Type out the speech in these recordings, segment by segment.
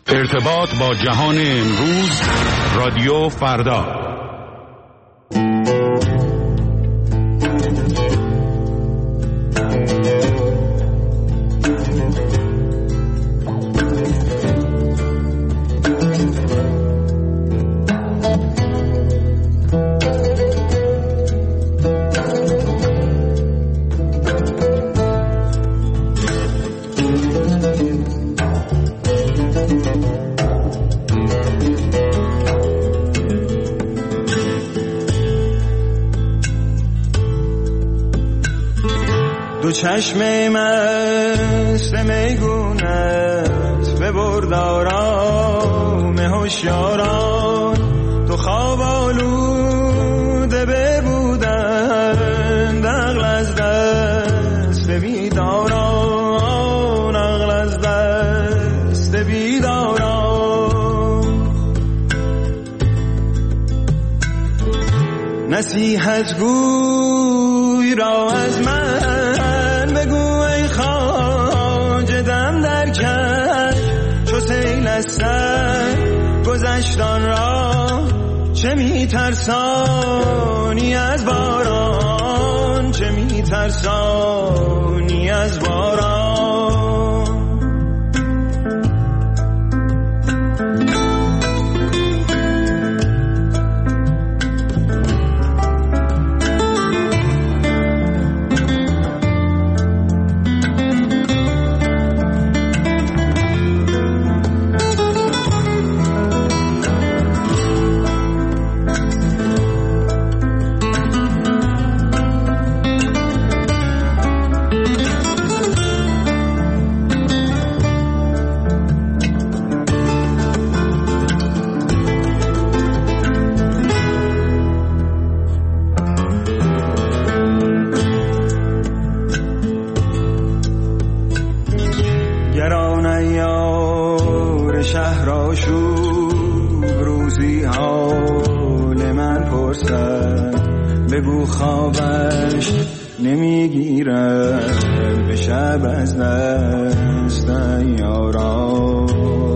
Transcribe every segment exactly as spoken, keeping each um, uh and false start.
ارتباط با جهان امروز، رادیو فردا. چشم مست میگونت ببرد آرام هوشیاران، تو خواب آلوده ببودند، عقل از دست بیداران، عقل از دست بیداران. نصیحت گوی را از من گذشتان را چه میترسانی از باران، چه میترسانی از باران. بگو خوابش نمیگیرد به شب از دست یاران.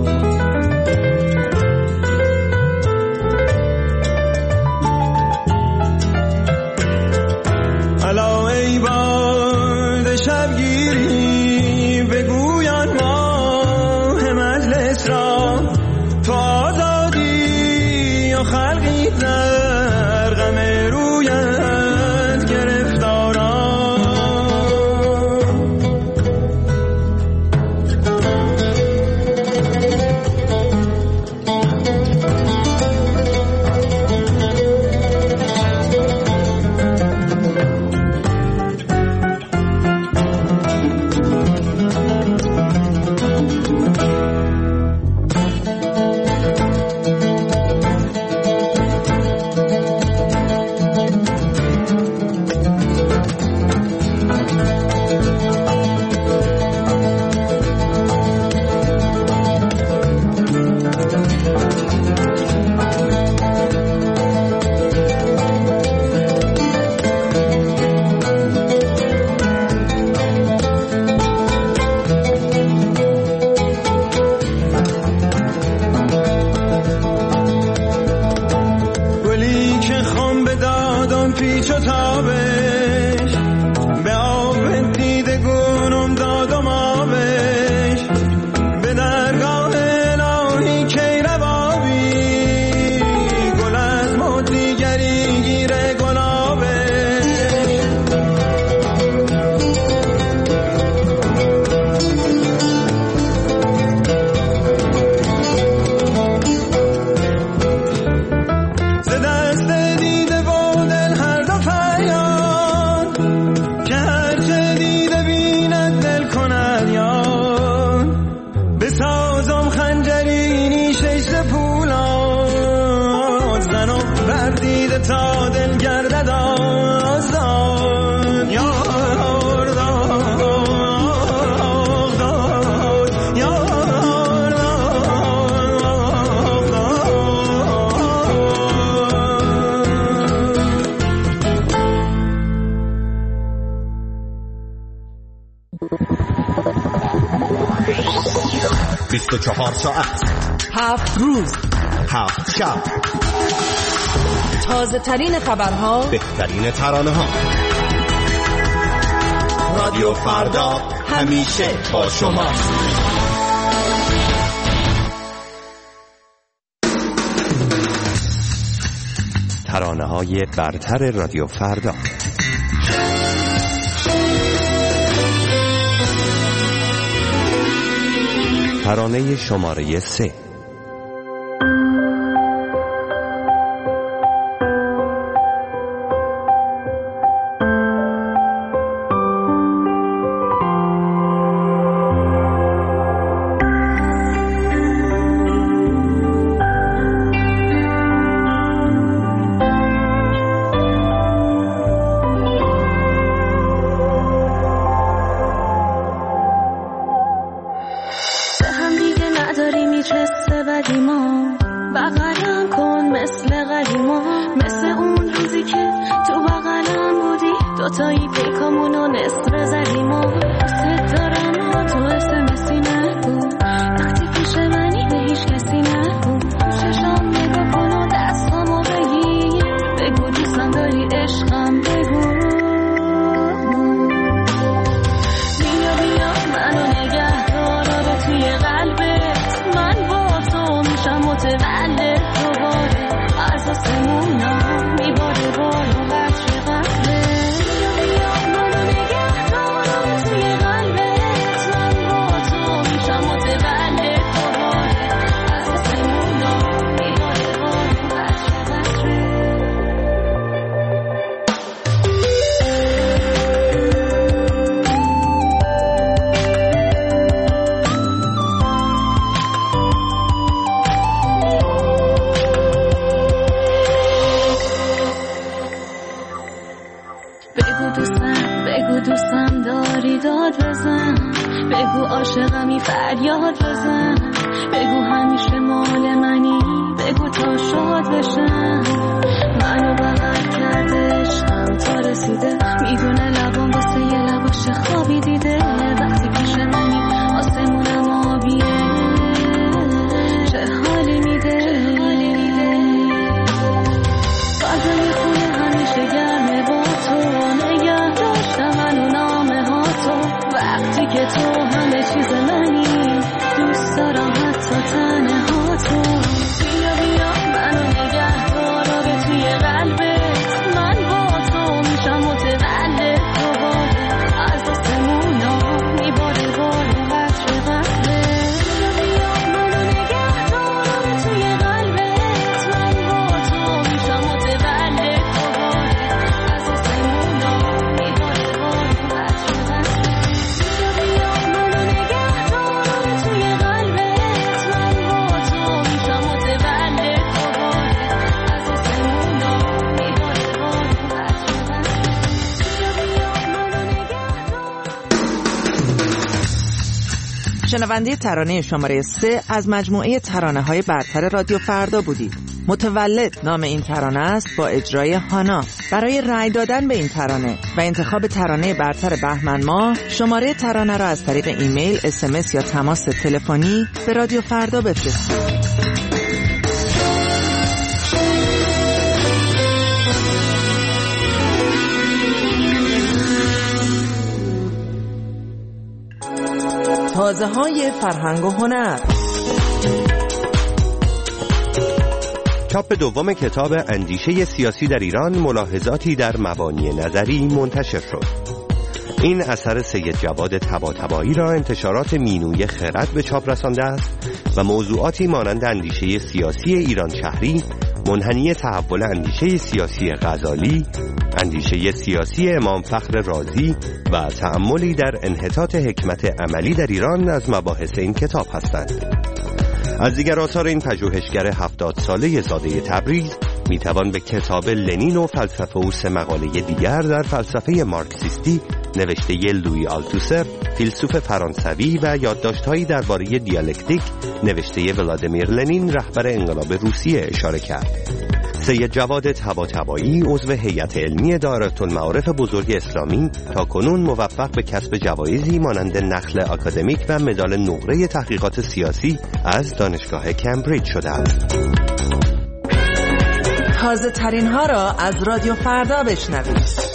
الا ای باد شبگیری بگویان ماه مجلس را، تو آزادی و خلقی در غم رویت گرفتاران. تا دل گردد آزاد یار داد یار بیست و چهار ساعت هفت روز، هفت شب، تازه ترین خبرها، بهترین ترانه ها. رادیو فردا همیشه با شما. ترانه های برتر رادیو فردا. ترانه شماره سه. شنونده ترانه شماره سه از مجموعه ترانه های برتر رادیو فردا بودید. متولد نام این ترانه است با اجرای هانا. برای رأی دادن به این ترانه و انتخاب ترانه برتر بهمن ماه شماره ترانه را از طریق ایمیل، اس ام اس یا تماس تلفنی به رادیو فردا بفرستید. تازه های فرهنگ و هنر. چاپ دوم کتاب اندیشه سیاسی در ایران، ملاحظاتی در مبانی نظری منتشر شد. این اثر سید جواد طباطبایی را انتشارات مینوی خرد به چاپ رسانده است و موضوعاتی مانند اندیشه سیاسی ایران شهری، منحنی تحول اندیشه سیاسی غزالی، اندیشه سیاسی امام فخر رازی و تأملی در انحطاط حکمت عملی در ایران از مباحث این کتاب هستند. از دیگر آثار این پژوهشگر هفتاد ساله زاده تبریز میتوان به کتاب لنین و فلسفه و سه مقاله دیگر در فلسفه مارکسیستی نوشته لویی آلتوسر، فیلسوف فرانسوی و یادداشت‌هایی درباره دیالکتیک نوشته ولادیمیر لنین، رهبر انقلاب روسیه اشاره کرد. سید جواد طباطبایی عضو هیئت علمی دایرةالمعارف بزرگ اسلامی تا کنون موفق به کسب جوایزی مانند نخل آکادمیک و مدال نقره تحقیقات سیاسی از دانشگاه کمبریج شده‌اند. تازه ترین ها را از رادیو فردا بشنوید.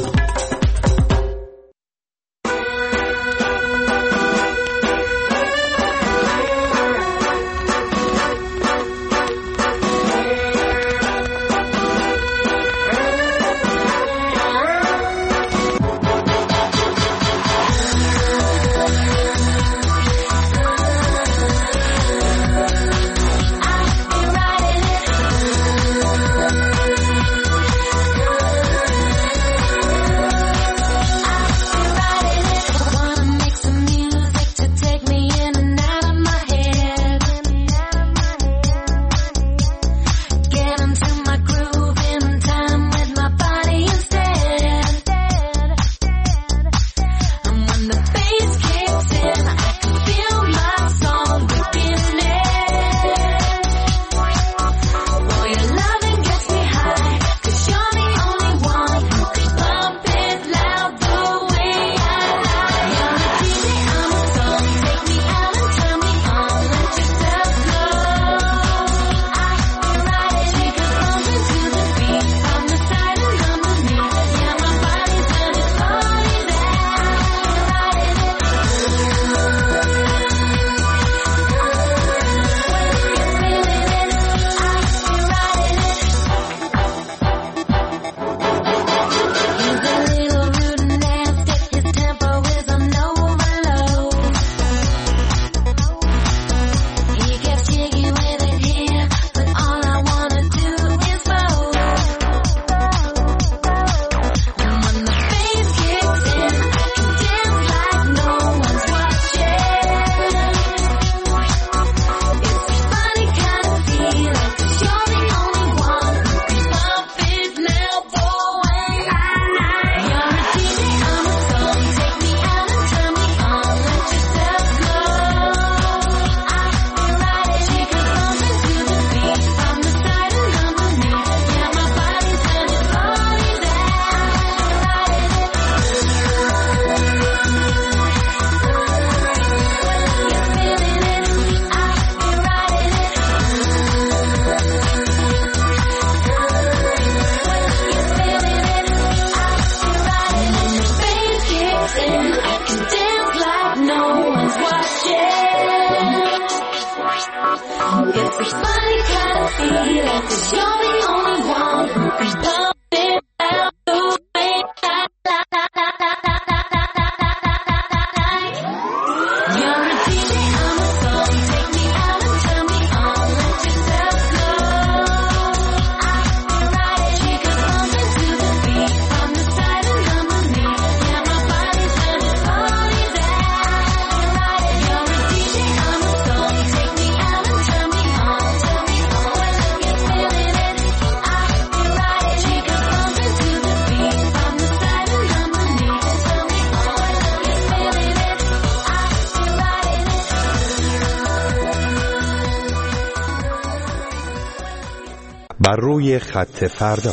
بر روی خط فردا.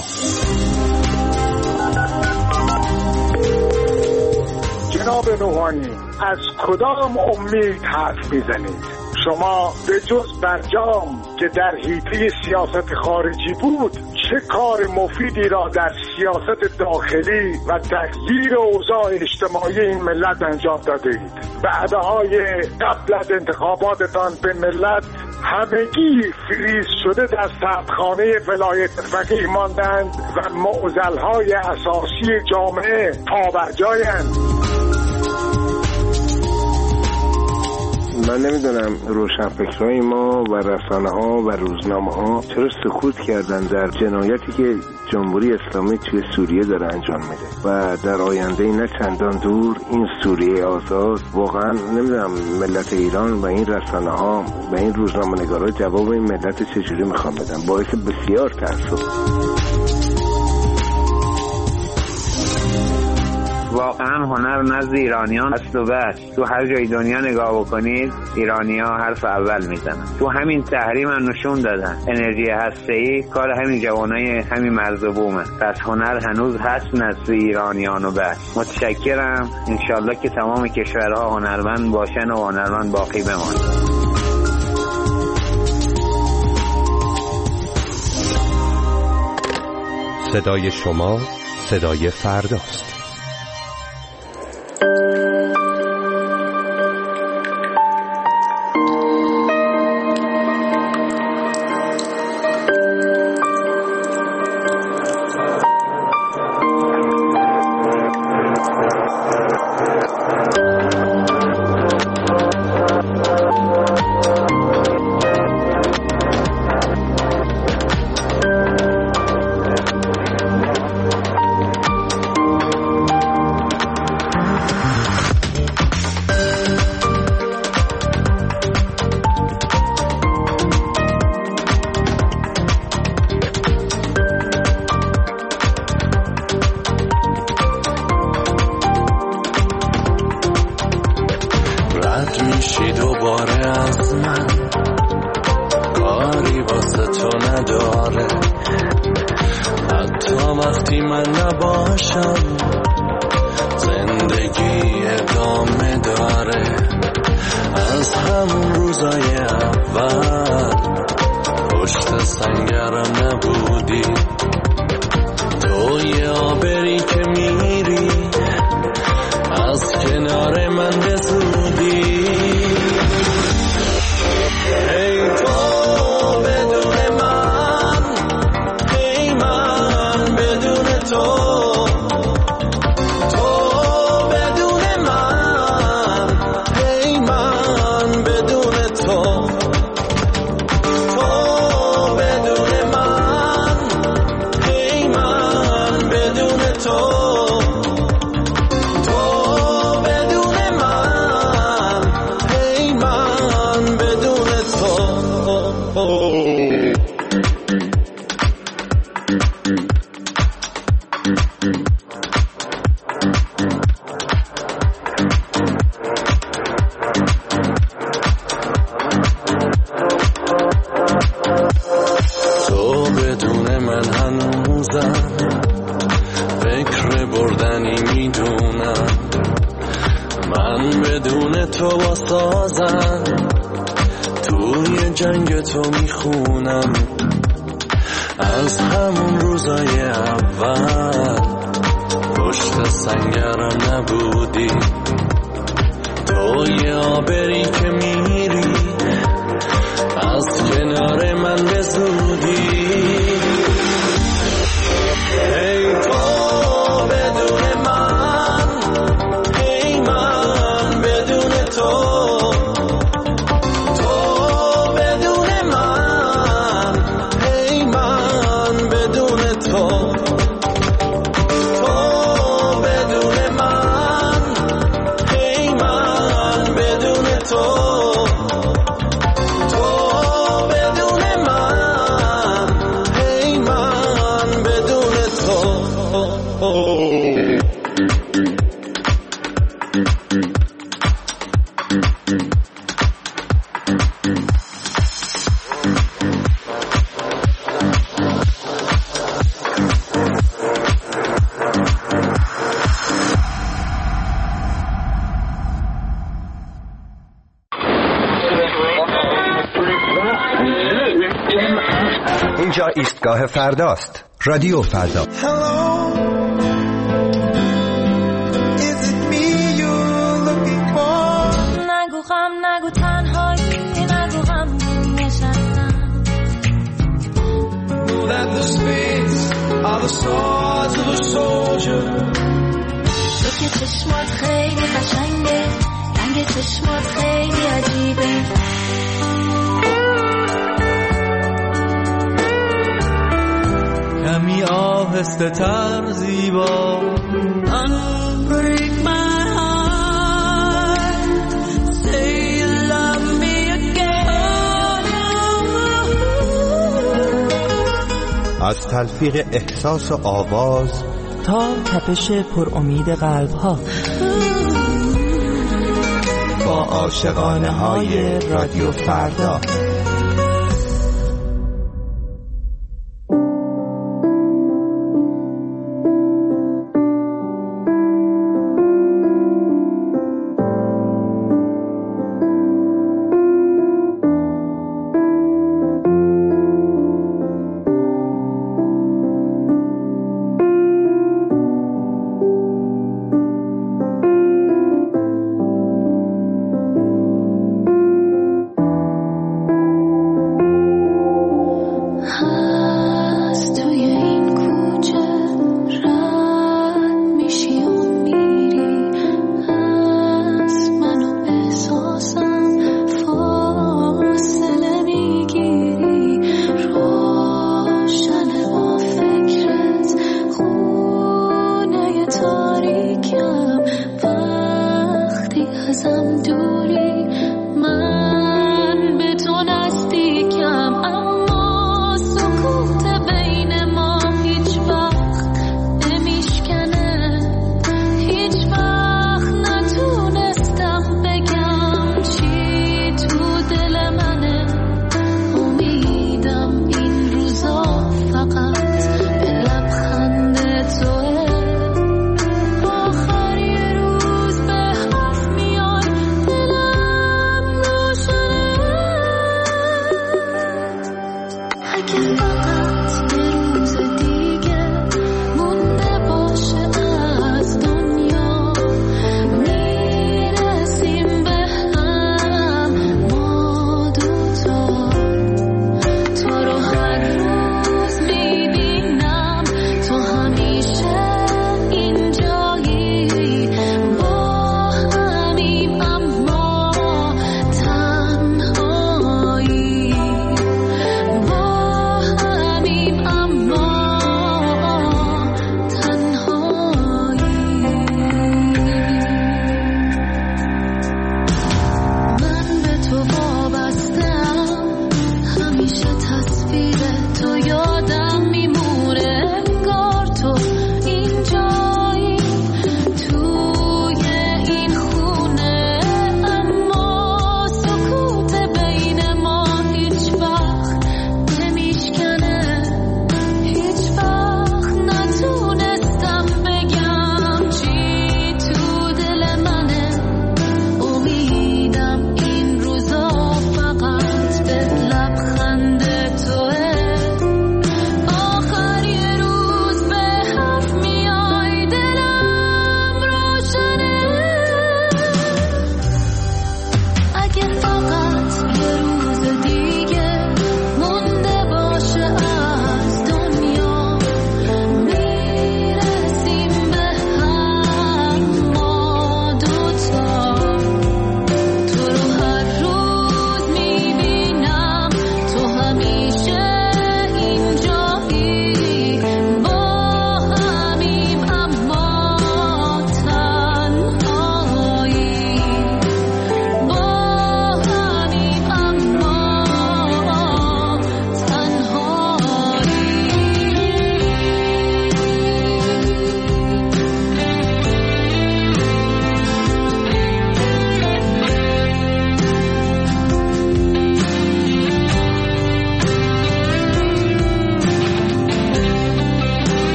جناب روحانی، از کدام امید حرف میزنید؟ شما به جز برجام که در حیطه سیاست خارجی بود چه کار مفیدی را در سیاست داخلی و تغییر اوضاع اجتماعی این ملت انجام دادید؟ وعده‌های قبل از انتخاباتتان به ملت همگی فریز شده در سردخانه ولایت فقیه ماندند و معضل‌های اساسی جامعه پابرجایند. من نمیدونم روشنفکرای ما و رسانه ها و روزنامه ها چرا سکوت کردن در جنایتی که جمهوری اسلامی توی سوریه داره انجام میده و در آینده نه چندان دور این سوریه آزاد. واقعا نمیدونم ملت ایران و این رسانه ها و این روزنامه نگارا جواب این ملت چجوری میخوام بدن. باعث بسیار تأسف. و واقعا هنر نزد ایرانیان هست و بس. تو هر جای دنیا نگاه بکنید ایرانی‌ها حرف اول میزنن. تو همین تحریم هم نشون دادن انرژی هسته‌ای کار همین جوانای همین مرز و بومه. پس هنر هنوز هست نزد ایرانیان و بس. متشکرم. انشالله که تمام کشورها هنرمند باشن و هنرمند باقی بمانن. صدای شما صدای فرداست. اینجا ایستگاه فرداست. رادیو فردا. نگو غم نگو تنهایی نگو غم نشستم. تو که چشمات خیلی قشنگه، رنگ چشمات خیلی عجیبه. کمی آهسته تر زیبا Unbreak my heart, say you love me again. از تلفیق احساس و آواز تا تپش پر امید قلب ها. با عاشقانه های رادیو فردا.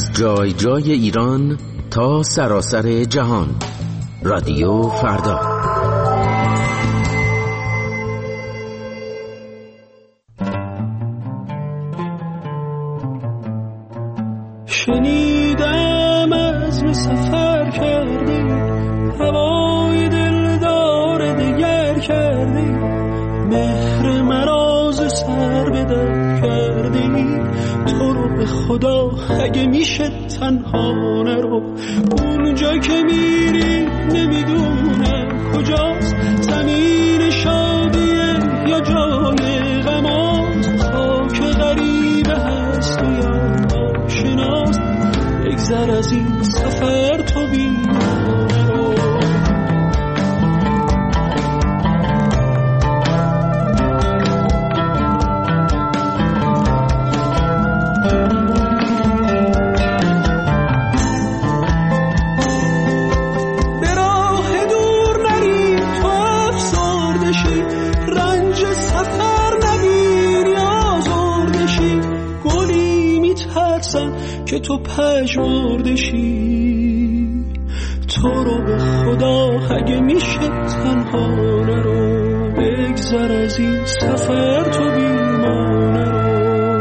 از جای جای ایران تا سراسر جهان. رادیو فردا. شنیدم عزم سفر کردی، هوای دلدار دگر کردی، مهر مراز سر به در کردی. تو رو به خدا اگه میشه تنها نرو، اونجا که میری نمیدونم کجاست، زمین شادیه یا جای غماست، خاک غریبه هست و یا آشناست. بگذر از این سفر تو بیمانه رو. که تو پژمرده شی، تو رو به خدا اگه میشه تنها نرو، بگذر از این سفر تو بیمانه رو.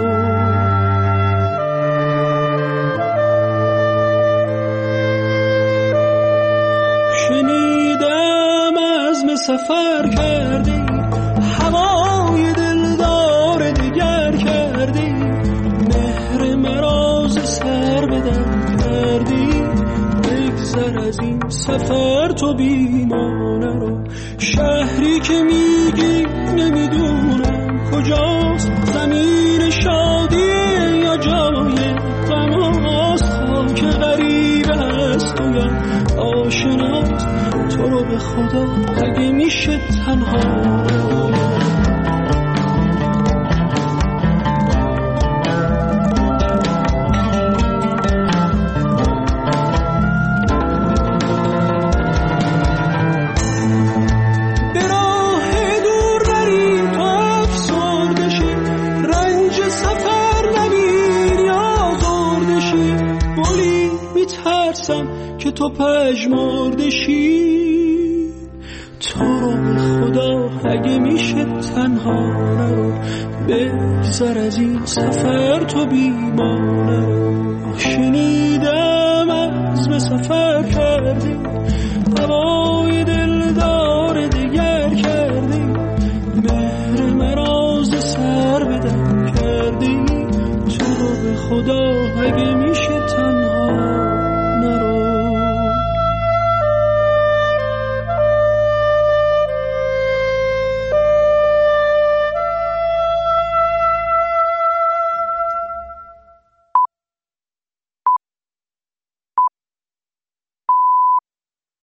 شنیدم عزم سفر کردی، هوای دلدار دگر کردی، مهر مراز سر بدن کردی. بگذر از این سفر تو بیمانه رو. شهری که میگی نمیدونم کجاست، زمین شادیه یا جای غماست، خاک غریبه هست و یا آشناست. تو رو به خدا اگه میشه تنها رو. که تو پژمرده شی، تو رو به خدا اگه میشه تنها نرو، بگذر از این سفر تو بیمانه رو. شنیدم عزم سفر کردی،